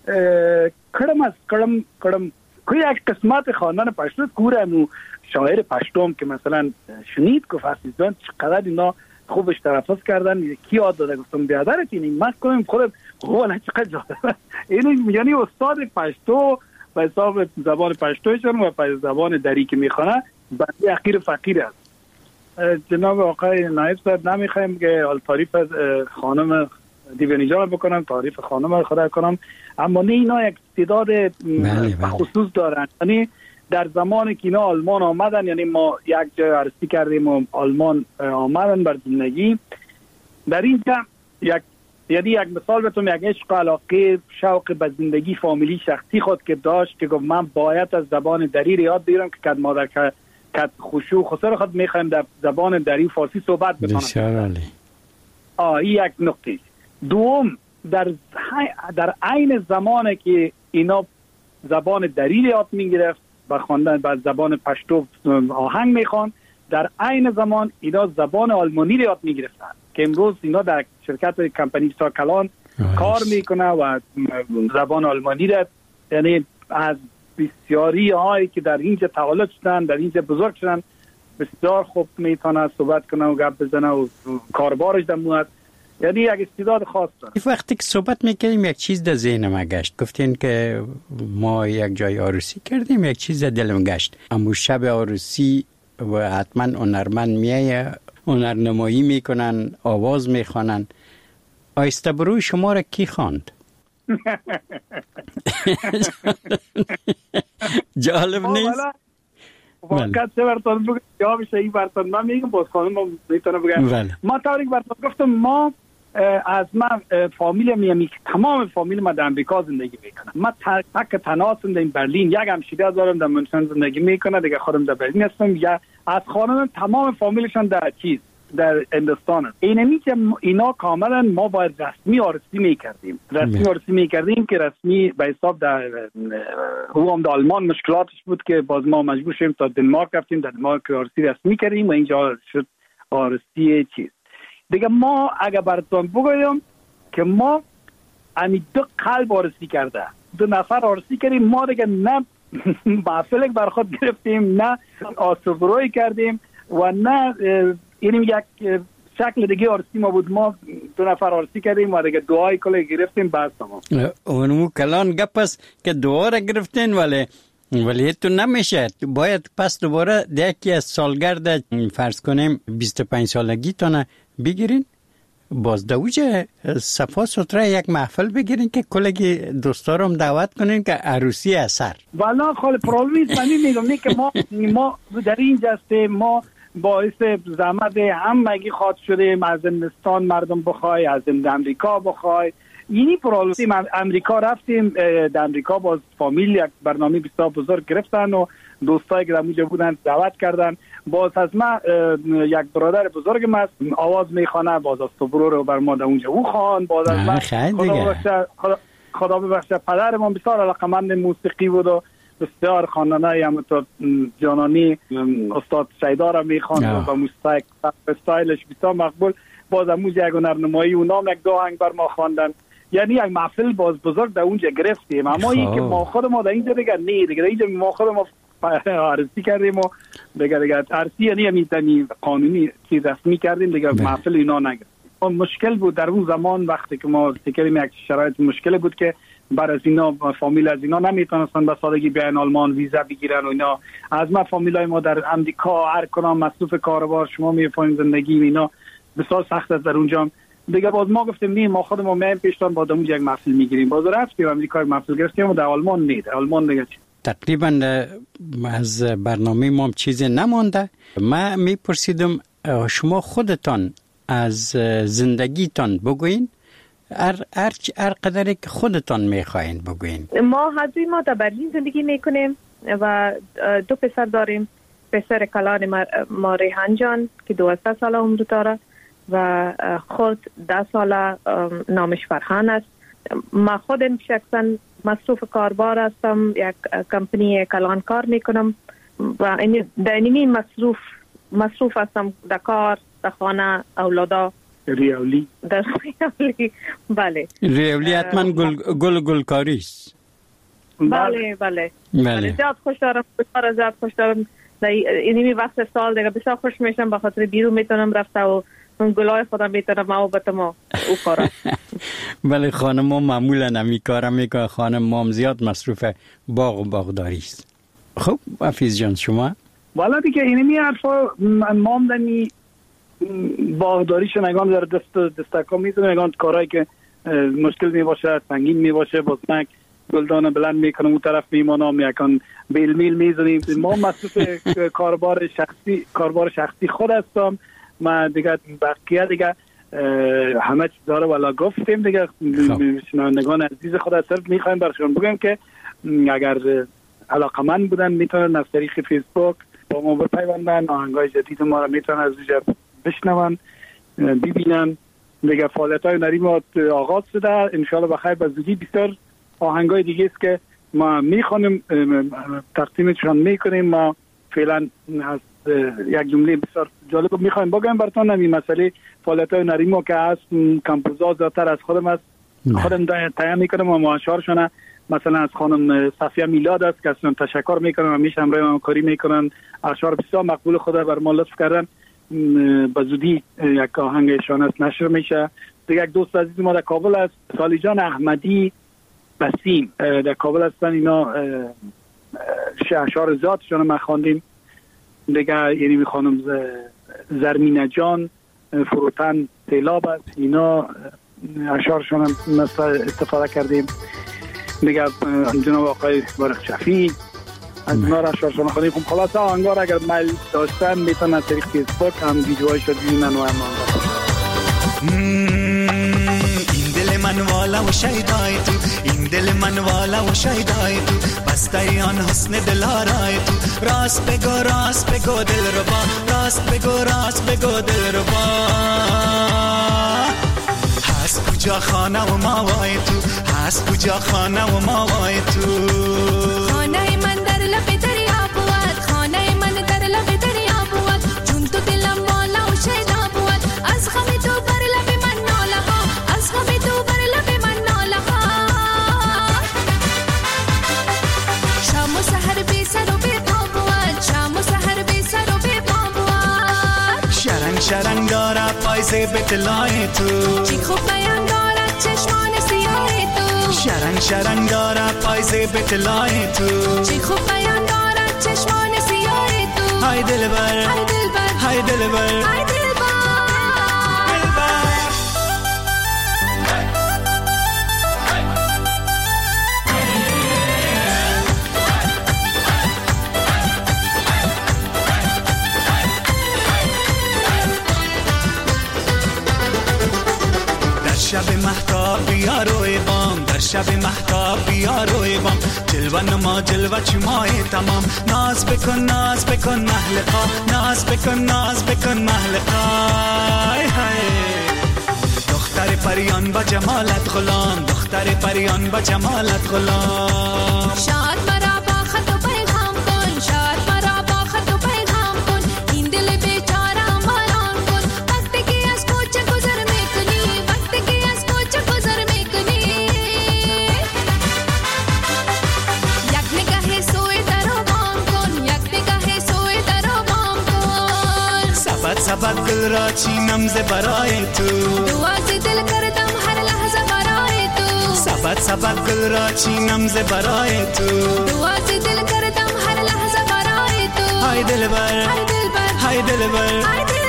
کڑم کوئی یک قسمت خواندن پشتو کورمو شاعر پشتوم که مثلا شنید که فاسیزان چقدر اینا خوبش تلفظ کردن کی یاد داده گفتم بیادرت این من کنم خودم خوبه چقدر جالب. این یعنی استاد پشتو به حساب زبان پشتوشون و به زبان دری که میخونه بنده حقیر فقیر است. جناب آقای نایب صاحب نمیخوایم که تعریف از خانم دیوانی جان بکنم، تعریف خانم خدا کنم، اما نه اینا یک استعداد خصوص دارن. یعنی در زمانی که اینا آلمان آمدن، یعنی ما یک جای عرضی کردیم و آلمان آمدن بر زندگی در اینجا یک مثال بهتون، یک عشق علاقه شوق به زندگی فامیلی شخصی خود که داشت که گفت من باید از زبان دری یاد بگیرم که کد مادر کد خوشو خسر خود میخوایم در زبان دری فارسی صحبت بکنم. بسیار عالی. این یک نقطه. دوم در عین زمانی که اینا زبان دری یاد میگرفت و خواندن بعد زبان پشتو آهنگ میخوان، در عین زمان اینا زبان آلمانی یاد میگرفتن که امروز اینا در شرکت کمپانی ساکلان کار میکنه و زبان آلمانی را، یعنی از بسیاری هایی که در اینجا تولد شدن، در اینجا بزرگ شدن، بسیار خوب میتونه صحبت کنه و گپ بزنه و کاربارش دمواد، یعنی یک استعداد خاص داره. وقتی که صحبت میکردیم یک چیز در ذهنم گشت، گفتین که ما یک جای عروسی کردیم، یک چیز در دلم گشت، اما شب عروسی و حتما هنرمند میایه، هنرنمایی میکنن، آواز میخوانن. آیسته بروی شما را کی خواند؟ جالب نیست؟ واقعا چه براتون بگم جوابش این براتون من میگم، باز خانم میتونه بگم. ما طوری براتون گفتم، ما از من فامیل میامی که تمام فامیل ما در امریکا زندگی میکنه. من تک تنها در برلین، یک همشیره دارم در منشن زندگی میکنه، دیگه خودم در برلین هستم. یا از خانم تمام فامیلشون در در هندوستان. اینمی که اینا کاملا ما باید رسمی عروسی میکردیم که رسمی به حساب در هم در آلمان مشکلاتش بود که باز ما مجبور شدیم تا دنمارک رفتیم، در دنمارک عروسی رسمی کردیم و اینجا شد عروسی چیز دیگه. ما اگر براتون بگویم که ما امی 2 قلب عروسی کرده، 2 نفر عروسی کردیم، ما دیگه نه محفل بر خود گرفتیم، نه آسوبروی کردیم و نه اینم یک شکل دیگه عروسی ما بود. ما 2 نفر عروسی کردیم و دیگه دعای کلی گرفتیم بعد تمام. اونمو کلان گپ است که دعا را گرفتین ولی تو نمیشه، باید پس دوباره یکی از سالگرد فرض کنیم 25 سالگی تانه بگیرین، باز دوجه صفا سوتره یک محفل بگیرین که کلگی دوستارم دعوت کنین که عروسی اثر. والا خاله پرویز من میگم که ما در این جسته ما باعث زحمت همگی خاط شده، از هندوستان مردم بخوای، از امریکا بخوای. اینی پرولوسی امریکا رفتیم، در امریکا باز فامیل یک برنامه بسیار بزرگ گرفتن و دوستایی که در اونجا بودن دعوت کردن. باز از ما یک برادر بزرگ ما آواز میخوانه، باز از صبرو رو بر ما در اونجا او خوان. باز از ما خدا ببخشه پدرم بسیار علاقمند موسیقی بود و بسیار خواندنای همونطور جانانی استاد شیدار هم میخواند و موسیقی استایلش بسیار مقبول. باز همونجا یک هنرنمایی اونام یک 2 آهنگ بر ما خواندن. یعنی یک محفل باز بزرگ در اونجا گرفتیم. اما این که ما خود ما در اینجا دیگه دیگه اینجا ما خود ما عرضی کردیم و دیگه عرضی یعنی همیتنی قانونی چیز رسمی کردیم دیگه محفل اینا نگرفتیم. مشکل بود در اون زمان وقتی که ما فکریم یک شرایط مشکل بود که بر از اینا فامیل از اینا نمیتونستن به سادگی بیان آلمان ویزا بگیرن و اینا. از ما فامیلای ما در امریکا هر کنام مصروف کاربار شما میفهمین زندگی اینا بسیار سخت است در اونجا دیگه. باز ما گفتیم نه ما خودمون میایم پیشتان با اونجا یک محفل میگیریم. باز رفتیم امریکا محفل گرفتیم و در آلمان نه، در آلمان دیگه تقریبا از برنامه ما چیزی نمانده. من میپرسیدم شما خودتان از زندگیتان بگوین، هر قدری که خودتان میخواین بگوین. ما در برلین زندگی میکنیم و 2 پسر داریم. پسر کلان ما ریحان جان که 12 سال عمر داره و خود 10 سال نامش فرهان است. ما خودم شخصا مصروف کاربار هستم، یک کمپانی کلان کار میکنم و در اینمی مصروف هستم در کار، در خانه، اولادا. ریولی بله ریولی حتما گلکاری است. بله زیاد خوش دارم در اینمی وقت سال دیگه بسیار خوش میشم به خاطر بیرون میتونم رفته و اون گلای خودم میتونم محبت ما او کارم. بله خانم ما معمولا نمی کارم میکنه، خانم مام زیاد مصروف باغ و باغداری است. خب حفیظ جان شما؟ والا دیگه اینمی حرفا مام دنی باغداریش نگام در دستکا میتونه نگام کارهایی که مشکل میباشه سنگین میباشه باز من گلدان بلند میکنم اون طرف میمانم یکان بیل میل میزنیم. ما مصروف کاربار شخصی خود هستم. ما دیگه بقیه دیگه همه چیز داره والا گفتیم دیگه. شنوندگان عزیز خود هست میخوایم برشون بگم که اگر علاقمند بودن میتونن از طریق فیسبوک با ما بپیوندن، آهنگای جدید ما رو میتونن از اونجا بشنون ببینن. دیگه فعالیت‌های هنری ما آغاز شده ان شاء الله بخیر. به زودی بسیار آهنگای دیگه است که ما میخوانیم تقدیمشون میکنیم. ما فعلا از یک جمله بسیار جالب میخوایم بگم براتون. این مسئله فعالیت‌های هنری ما که هست کمپوزا زیادتر از خودم است، خودم تهیه میکنم و معاشرشون مثلا از خانم صفیه میلاد است که اصلا تشکر میکنم، همیشه همراه من کاری میکنن، اشعار بسیار مقبول خدا بر ما لطف کردن. به زودی یک آهنگشان است نشر میشه. دیگه یک دوست عزیز ما در کابل است، سالی جان احمدی بسیم در کابل هستن، اینا اشعار ذاتشون ما خواندیم. دیگه یعنی خانم زرمینه جان فروتن تیلاب است، اینا اشعارشون هم استفاده کردیم. دیگه جناب آقای بارق شفیع از اینا را اشعارشون خواندیم. خب خلاصه آهنگار اگر میل داشتن میتونن از طریق فیسبوک هم ویدیوهایش رو ببینن و هم این دل من والا و شیدای تو، این دل من والا و شیدای تو، بسته آن حسن دلارای تو، راست بگو دل ربا، راست بگو دل ربا. هست کجا خانه و ماوای تو، هست کجا خانه و ماوای تو. خانه من در لب دریا بود، خانه من در لب دریا بود، چون تو دلم والا و شیدا بود. از غم تو بر لب من ناله ها، از غم تو بر لب من ناله ها. شام و سحر بی سر و بی پا بود، شام و سحر بی سر و بی پا بود. شرنگ داره پایزه به طلای تو، چی خوب بیان دارد چشمان سیاه تو. شرنگ داره پایزه به طلای تو، چی خوب بیان دارد چشمان سیاه تو. های دلبر، های دلبر، های دلبر، های دلبر. شب مهتاب بیا روی بام، در شب مهتاب بیا روی بام، جلوه نما جلوه چمای تمام. ناز بکن محلقا، ناز بکن محلقا. دختر پریان با جمالت غلام، دختر پریان با جمالت غلام. شاد مرا با خط و پیغام کن، شاد مرا با خط و پیغام کن، این دل بیچاره مالان کن. وقتی که از کوچه گذر میکنی، وقتی که از کوچه گذر میکنی، یک نگاه سوی درو بام کن، یک نگاه سوی درو بام کن. سبت دل را چینم ز برای تو، دعا ز دل کردم هر لحظه برای تو. سبت دل را چینم ز برای تو، دعا ز دل کردم هر لحظه برای تو. های دلبر، های دلبر، های دلبر، های دلبر.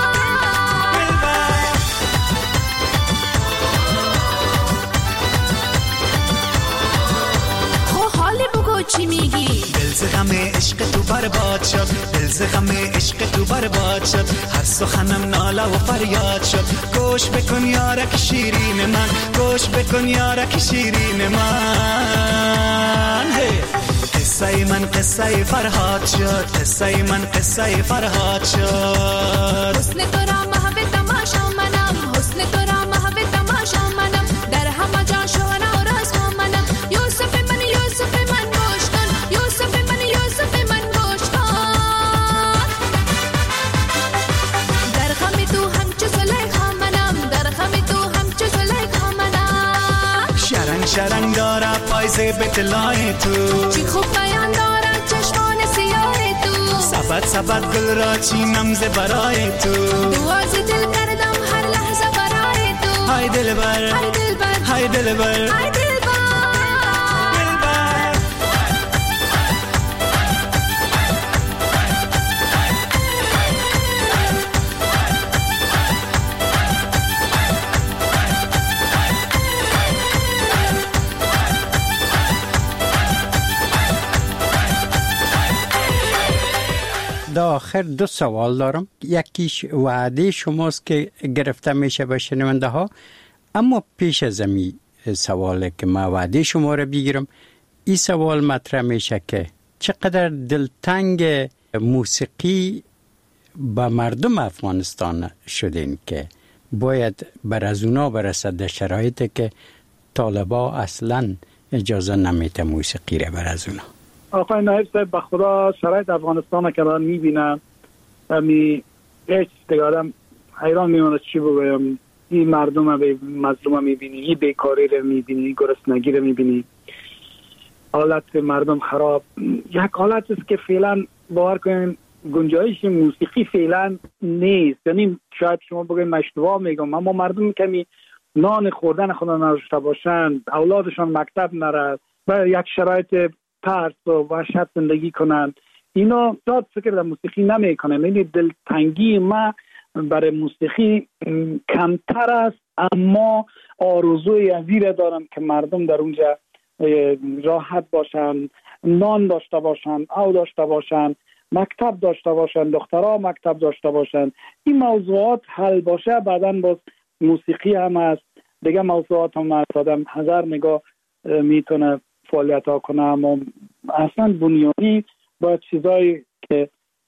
خو حالی بگو چی میگی؟ دل ز غم عشق تو برباد شد، دل ز غم عشق تو برباد شد، هر سخنم ناله و فریاد شد. گوش بکن یارک شیرین من، گوش بکن یارک شیرین من. قصه من قصه فرهاد شد، قصه من قصه فرهاد شد. حسن تو را محو تماشا منم، حسن تو را محو تماشا منم، در همه جا شهره و راز منم. یوسف من گوش کن، یوسف من گوش کن. در غم تو همچو زلیخا منم، در غم تو همچو زلیخا منم. شرنگ داره پایزه به طلای تو، چی خوب بیان دارد چشمان سیاه تو. سبت دل را چینم ز برای تو، دعا ز دل کردم هر لحظه برای تو. های دلبر، های دلبر، های دلبر، های دلبر. در آخر 2 سوال دارم. یکیش وعده شماست که گرفته میشه به شنونده ها، اما پیش از این سواله که ما وعده شما رو بگیرم، این سوال مطرح میشه که چقدر دلتنگ موسیقی به مردم افغانستان شدین که باید بر از اونا برسد در شرایطی که طالبا اصلا اجازه نمیده موسیقی را بر از اونا. آقای نایب صاحب، به خدا شرایط افغانستان که دارم میبینم هیچ دیگه آدم حیران میمونه چی بگویم. این مردم مظلوم میبینی، این بیکاری رو میبینی، گرسنگی رو میبینی. حالت مردم خراب، یک حالت است که فعلا باور کنین گنجایش موسیقی فعلا نیست. یعنی شاید شما بگید اشتباه میگم، اما مردم کمی نان خوردن خود نداشته باشند، اولادشان مکتب نرد و یک شرایط ترس و وحشت زندگی کنند، اینا داد فکر در موسیقی نمی کنند. یعنی دلتنگی ما برای موسیقی کمتر است، اما آرزوی عزیز دارم که مردم در اونجا راحت باشند، نان داشته باشند، او داشته باشند، مکتب داشته باشند، دخترها مکتب داشته باشند. این موضوعات حل باشه، بعداً باز موسیقی هم است، دیگه موضوعات هم است، آدم هزار نگاه میتونه فعالیت ها کنه، اما اصلا بنیانی باید چیزایی که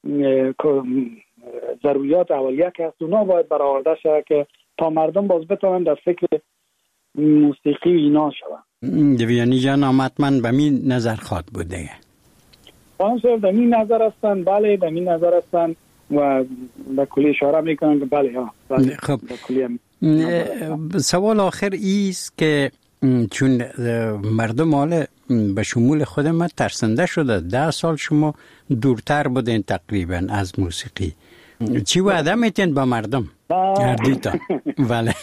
ضروریات اولیه که هست اونا باید برآورده شده که تا مردم باز بتونن در فکر موسیقی اینا شوند. دویانی جان آمدمن به می نظر خواد بوده خانم صاحب در این نظر هستن، بله در این نظر هستن و به کلی اشاره میکنن که بله ها بله. خب سوال آخر ایست که چون مردم حال به شمول خود ما ترسنده شده، 10 سال شما دورتر بودین تقریبا از موسیقی، چی وعده میتین با مردم؟ هردیتا بله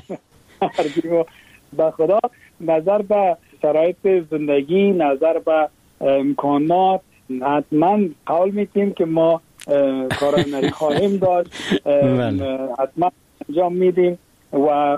به خدا نظر به شرایط زندگی، نظر به امکانات حتما قول میتیم که ما کارانری خواهیم داشت، حتما انجام میدیم و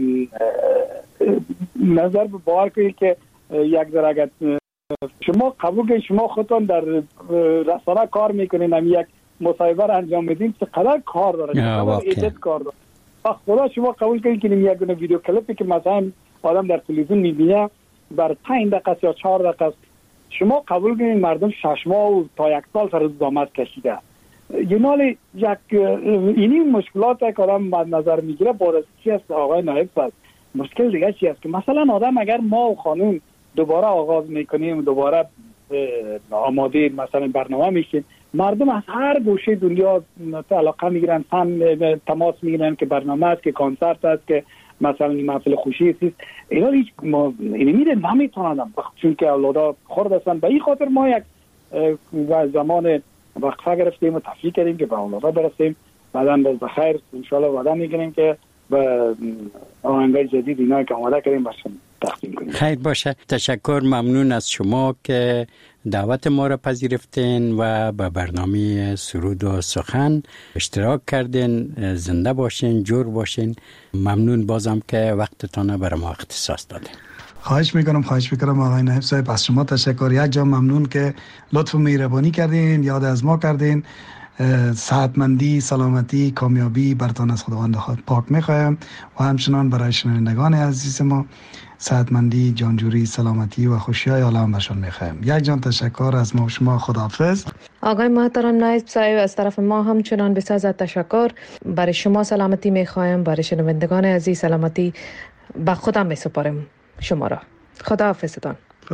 نظر به باور کنید که یک درجه شما قبول کنید شما خودتون در رسانه کار میکنید، هم یک مصاحبه را انجام میدین چقدر کار داره، چقدر ایدیت کار داره. خدا شما قبول کنید که یک دونه ویدیو کلیپی که مثلا آدم در تلویزیون میبینه بر 5 دقیقه یا 4 دقیقه، شما قبول کنید مردم 6 ماه و تا 1 سال سر زحمت کشیده. یعنی یک اینی مشکلات که آدم بعد نظر میگیره بارش چی است آقای نایب صاحب؟ مشکل دیگه چی است که مثلا آدم اگر ما و خانم دوباره آغاز میکنیم، دوباره آماده مثلا برنامه میشیم، مردم از هر گوشه دنیا علاقه میگیرن، تماس میگیرن که برنامه است، که کنسرت است، که مثلا محفل خوشی است. اینا هیچ میره نمیتونن چون که اولادا خرد هستن. به این خاطر ما یک زمان وقفه گرفتیم و تفریح کردیم که به اولادا برسیم، بعدا باز بخیر ان شاء الله وعده میکنیم که به آهنگای جدید اینا که آماده کردیم برشون تقدیم کنیم. خیر باشه، تشکر، ممنون از شما که دعوت ما را پذیرفتین و به برنامه سرود و سخن اشتراک کردین. زنده باشین، جور باشین. ممنون بازم که وقتتان برای ما اختصاص دادین. خواهش میکنم آقای نایب صاحب، از شما تشکر. یک جا ممنون که لطف و مهربانی کردین، یاد از ما کردین. صحتمندی، سلامتی، کامیابی براتون از خداوند پاک میخوایم و همچنان برای شنوندگان عزیز ما صحتمندی، جانجوری، سلامتی و خوشی‌های عالم برشون میخوایم. یک جان تشکر از ما و شما. خداحافظ. آقای محترم نایب صاحب، از طرف ما همچنان بسیار از تشکر. برای شما سلامتی میخوایم، برای شنوندگان عزیز سلامتی به خودم میسپارم شما را. خداحافظتان.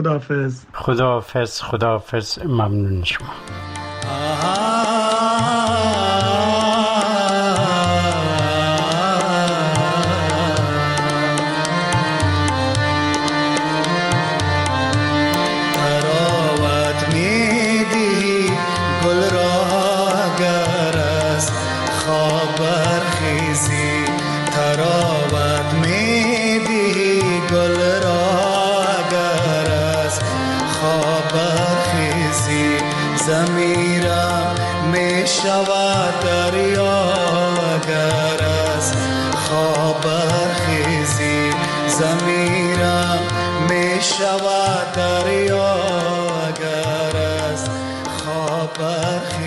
خداحافظ. ممنون شما. دریا گر از خواب